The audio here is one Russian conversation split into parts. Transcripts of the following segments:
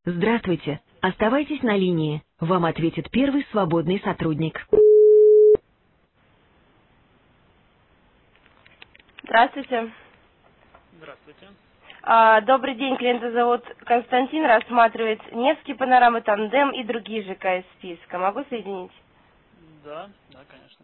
Здравствуйте. Оставайтесь на линии. Вам ответит первый свободный сотрудник. Здравствуйте. Здравствуйте. Добрый день, клиента зовут Константин, рассматривает Невский, Панорама, Тандем и другие ЖК из списка. Могу соединить? Да, конечно.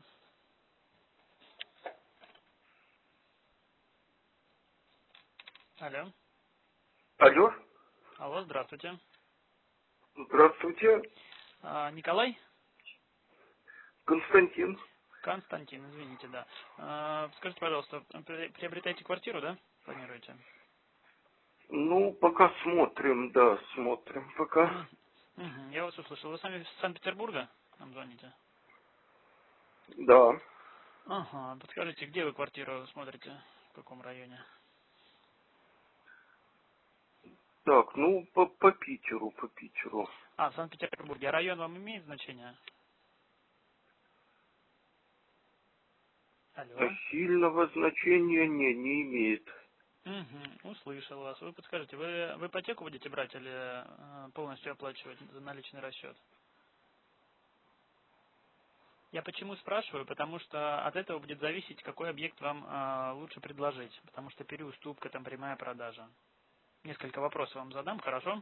Алло. Алло, Алло, здравствуйте. здравствуйте, Николай? Константин. Константин, извините, да. Скажите, пожалуйста, приобретаете квартиру, да? Планируете? Ну, пока смотрим, да, смотрим пока. Мгм, я вас услышал. Вы сами из Санкт-Петербурга нам звоните? Да. Ага, подскажите, где вы квартиру смотрите? В каком районе? Так, ну, по Питеру, по Питеру. В Санкт-Петербурге. А район вам имеет значение? Алло. Сильного значения не имеет. Угу, услышал вас. Вы подскажите, вы ипотеку будете брать или полностью оплачивать за наличный расчет? Я почему спрашиваю? Потому что от этого будет зависеть, какой объект вам лучше предложить. Потому что переуступка, там прямая продажа. Несколько вопросов вам задам, хорошо?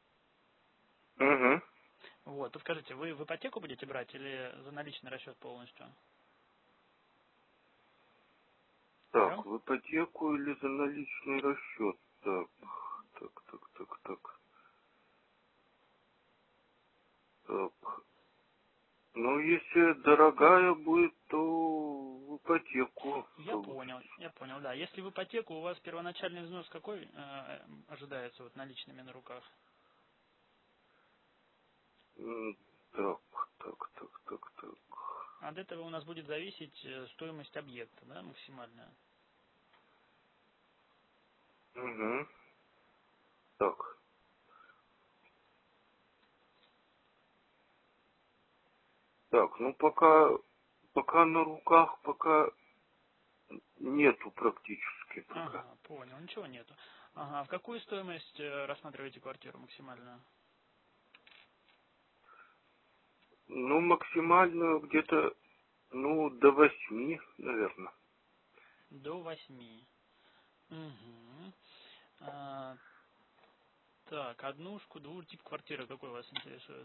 Угу. Вот, подскажите, вы в ипотеку будете брать или за наличный расчет полностью? Алло? Так, в ипотеку или за наличный расчет? Так. Так. Ну, если дорогая будет, то в ипотеку. Я понял, да. Если в ипотеку, у вас первоначальный взнос какой ожидается вот наличными на руках? Так. От этого у нас будет зависеть стоимость объекта, да, максимальная. Угу. Так. Так, ну пока на руках, пока нету практически пока. Ага, понял, ничего нету. Ага, в какую стоимость рассматриваете квартиру максимальную? Ну, максимально где-то, ну, до 8, наверное. До 8. Угу. Так, однушку, тип квартиры какой вас интересует?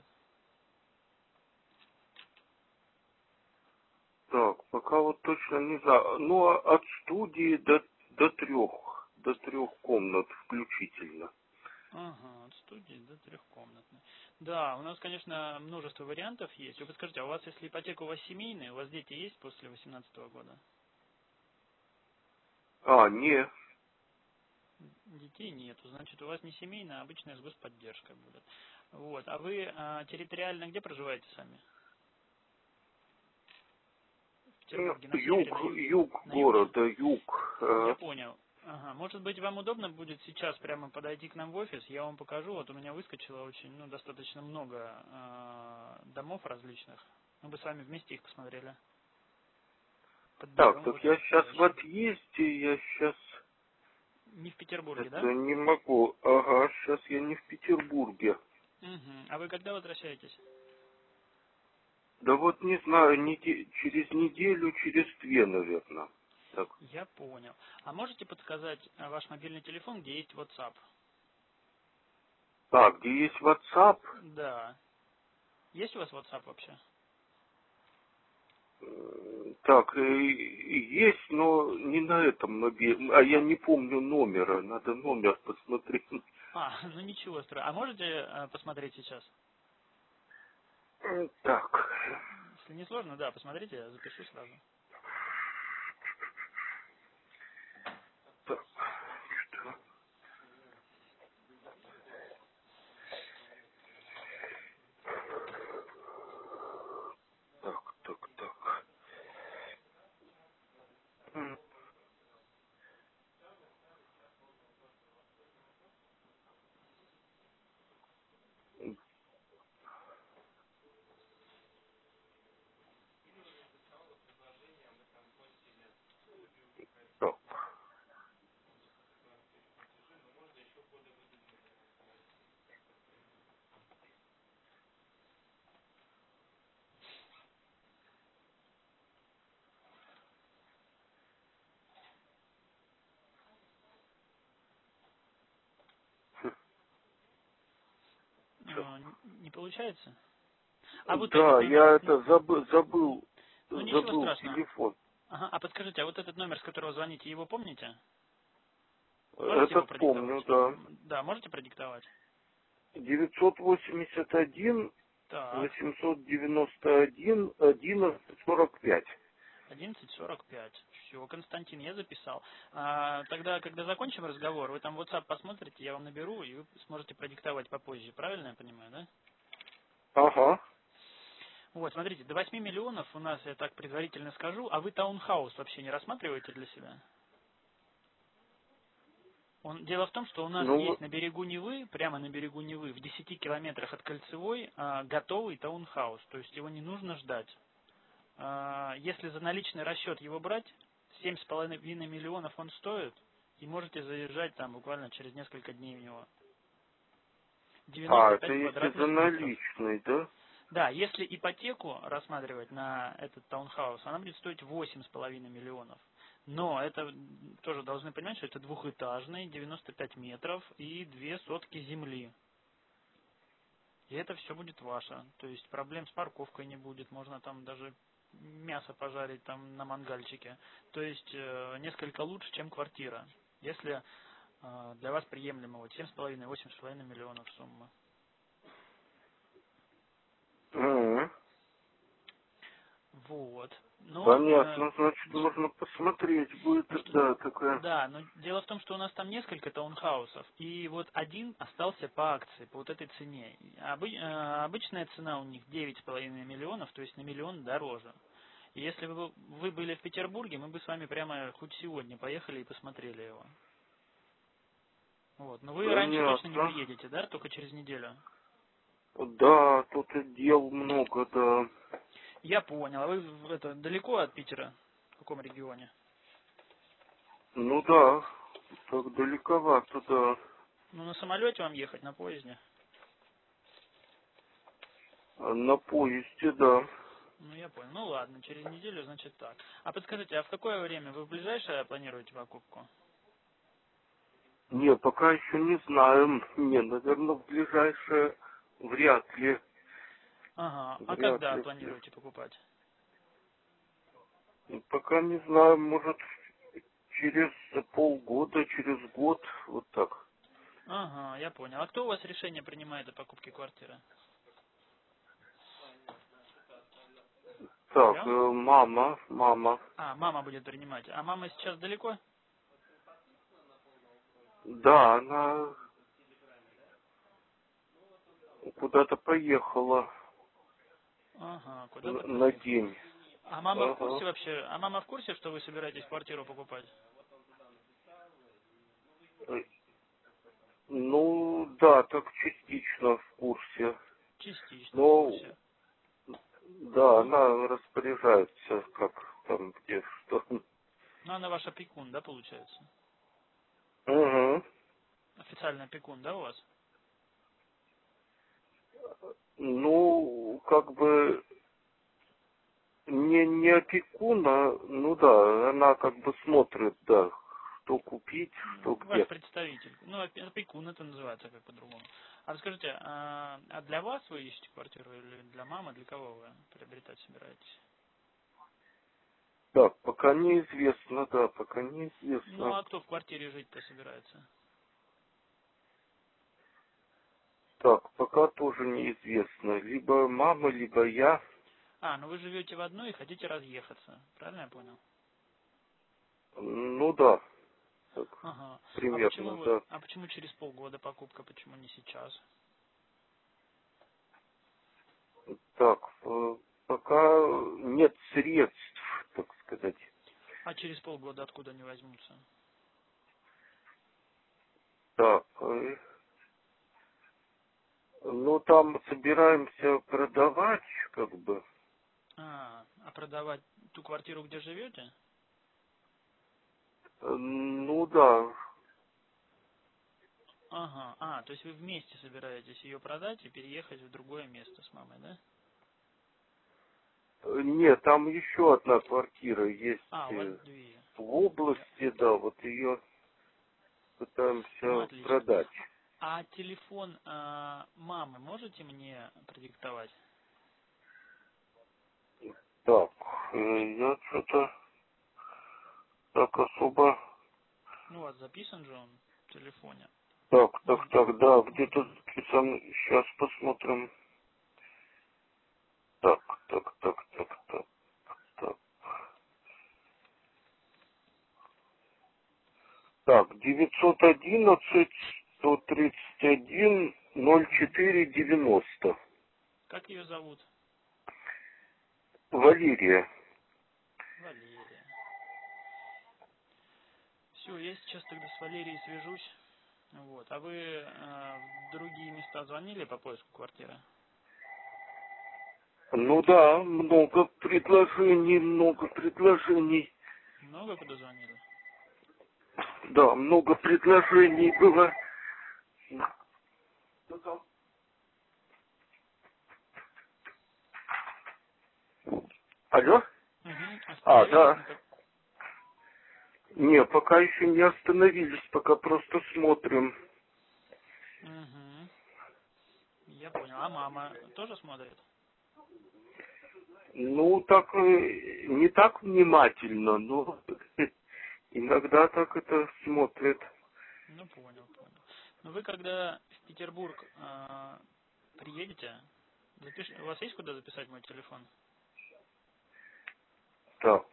Так, пока вот точно не знаю. Ну, от студии до трех комнат включительно. Ага, от студии до трехкомнатной. Да, у нас, конечно, множество вариантов есть. Вы подскажите, а у вас, если ипотека у вас семейная, у вас дети есть после 18 года? Не. Детей нету, значит, у вас не семейная, а обычная с господдержкой будет. Вот, а вы территориально где проживаете сами? В Петербурге, на севере, на юге? Юг На юге? города, юг. Я понял. Ага, может быть, вам удобно будет сейчас прямо подойти к нам в офис, я вам покажу. Вот у меня выскочило очень, достаточно много домов различных. Мы бы с вами вместе их посмотрели. Так, Подберем так лучше я сейчас в подходящий. отъезде, я сейчас Не в Петербурге, да? это не могу. Ага, сейчас я не в Петербурге. Угу. А вы когда возвращаетесь? Да вот не знаю, через неделю, через две, наверное. Так. Я понял. А можете подсказать ваш мобильный телефон, где есть WhatsApp? Где есть WhatsApp? Да. Есть у вас WhatsApp вообще? Так, есть, но не на этом мобильном. А я не помню номера. Надо номер посмотреть. Ну ничего страшного. А можете посмотреть сейчас? Так. Если не сложно, да, посмотрите, я запишу сразу. Так, что? Так. М, Не получается? А вот Да, этот я номер... это забыл Ну, ничего страшного. телефон. Ага, а подскажите, а вот этот номер, с которого звоните, его помните? Можете его Этот продиктовать? помню, да. Да, можете продиктовать? 981 Так, 891 1145. 11:45. Все, Константин, я записал. Тогда, когда закончим разговор, вы там WhatsApp посмотрите, я вам наберу, и вы сможете продиктовать попозже. Правильно я понимаю, да? Ага. Вот, смотрите, до 8 миллионов у нас, я так предварительно скажу, а вы таунхаус вообще не рассматриваете для себя? Дело в том, что у нас Ну, есть на берегу Невы, прямо на берегу Невы, в 10 километрах от Кольцевой, готовый таунхаус, то есть его не нужно ждать. Если за наличный расчет его брать, 7,5 миллионов он стоит, и можете заезжать там буквально через несколько дней в него. это 95 если за квадратных метров. наличный, да? Да, если ипотеку рассматривать на этот таунхаус, она будет стоить 8,5 миллионов. Но это тоже должны понимать, что это двухэтажный, 95 метров и 2 сотки земли. И это все будет ваше. То есть проблем с парковкой не будет, можно там даже мясо пожарить там на мангальчике. То есть несколько лучше, чем квартира. Если для вас приемлемо вот 7,5-8,5 миллионов сумма. Мгм. Вот. Но, Понятно, значит, можно посмотреть будет, да, такая. да, но дело в том, что у нас там несколько таунхаусов, и вот один остался по акции, по вот этой цене. Обычная цена у них 9,5 миллионов, то есть на миллион дороже. И если бы вы были в Петербурге, мы бы с вами прямо хоть сегодня поехали и посмотрели его. Вот. Но вы раньше точно не Понятно. приедете, да? Только через неделю. Да, тут и дел много, да. Я понял. А вы далеко от Питера? В каком регионе? Ну да, так далековато, да. Ну, на самолете вам ехать, на поезде? На поезде, да. Ну, я понял. Ну, ладно, через неделю, значит, так. А подскажите, а в какое время вы в ближайшее планируете покупку? Не, пока еще не знаем. Не, наверное, в ближайшее вряд ли. Ага. А Вряд когда ли. планируете покупать? Пока не знаю, может, через полгода, через год, вот так. Ага, я понял. А кто у вас решение принимает о покупке квартиры? Так, Алло? мама. А, мама будет принимать. А мама сейчас далеко? Да, она куда-то поехала Ага, куда-то на поехала. день. А мама в Ага. курсе вообще? А мама в курсе, что вы собираетесь квартиру покупать? Ну, да, так частично в курсе. Частично в Но, курсе. да, Ну, она распоряжается, как там, где, что. ну, она ваш опекун, да, получается? Угу. Официальный опекун, да, у вас? Ну, как бы, не опекун, а, ну да, она как бы смотрит, да, что купить, что Ваш где. представитель. Ну, опекун это называется как по-другому. А расскажите, а для вас вы ищете квартиру или для мамы, для кого вы приобретать собираетесь? Так, пока неизвестно, да, пока Ну, неизвестно. а кто в квартире жить-то собирается? Так, пока тоже неизвестно. Либо мама, либо я. А, ну вы живете в одной и хотите разъехаться. Правильно я понял? Ну да, так, Ага. примерно, да. А почему через полгода покупка, почему не сейчас? Так, пока нет средств, так сказать. А через полгода откуда они возьмутся? Так, ну там собираемся продавать, как бы. А продавать ту квартиру, где живете? Ну да. Ага. А, то есть вы вместе собираетесь ее продать и переехать в другое место с мамой, да? Нет, там еще одна квартира есть А, у вас две. в области, да, вот ее Ну, пытаемся отлично. продать. А телефон мамы можете мне продиктовать? Так, я что-то так особо... Ну, у вас записан же он в телефоне. Так, Может, да, где-то записан. Сейчас посмотрим. Так. Так, 911-131-04-90. как ее зовут? Валерия. Валерия. Все, я сейчас тогда с Валерией свяжусь. Вот. А вы в другие места звонили по поиску квартиры? Ну да, много предложений. Много куда звонили? Да, много предложений было. Алло? Угу. Да. На Не, пока еще не остановились, пока просто смотрим. Угу. Я понял. А мама тоже смотрит? Ну, так, не так внимательно, но иногда так это смотрит. Ну, понял. Ну, вы когда в Петербург приедете, у вас есть куда записать мой телефон? Так.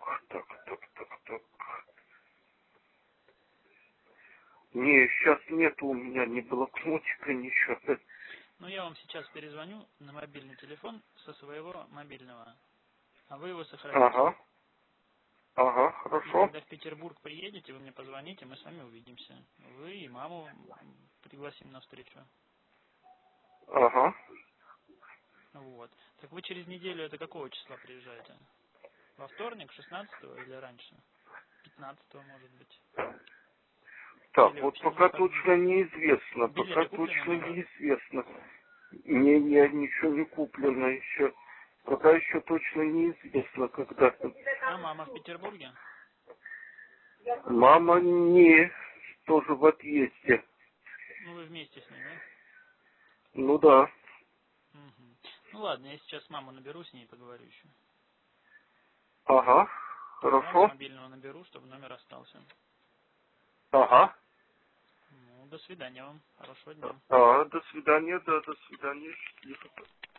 Не, сейчас нету у меня ни блокнотика, ничего. Ну, я вам сейчас перезвоню на мобильный телефон со своего мобильного, а вы его сохраните. Ага, И хорошо. когда в Петербург приедете, вы мне позвоните, мы с вами увидимся. Вы и маму пригласим на встречу. Ага. Вот. Так вы через неделю, это какого числа приезжаете? Во вторник, 16-го или раньше? 15-го, может быть. Так, Или вот вообще на пока выходные. точно неизвестно. Билеты куплены на него? Не, ничего не куплено еще. Пока еще точно неизвестно, когда. А мама в Петербурге? Мама не, тоже в отъезде. Ну, вы вместе с ней, да? Ну да. Угу. Ну ладно, я сейчас маму наберу, с ней поговорю еще. Ага, Вам с хорошо. мобильного наберу, чтобы номер остался. Ага. Ну, до свидания вам. Хорошего дня. До свидания, да, до свидания. Счастливо.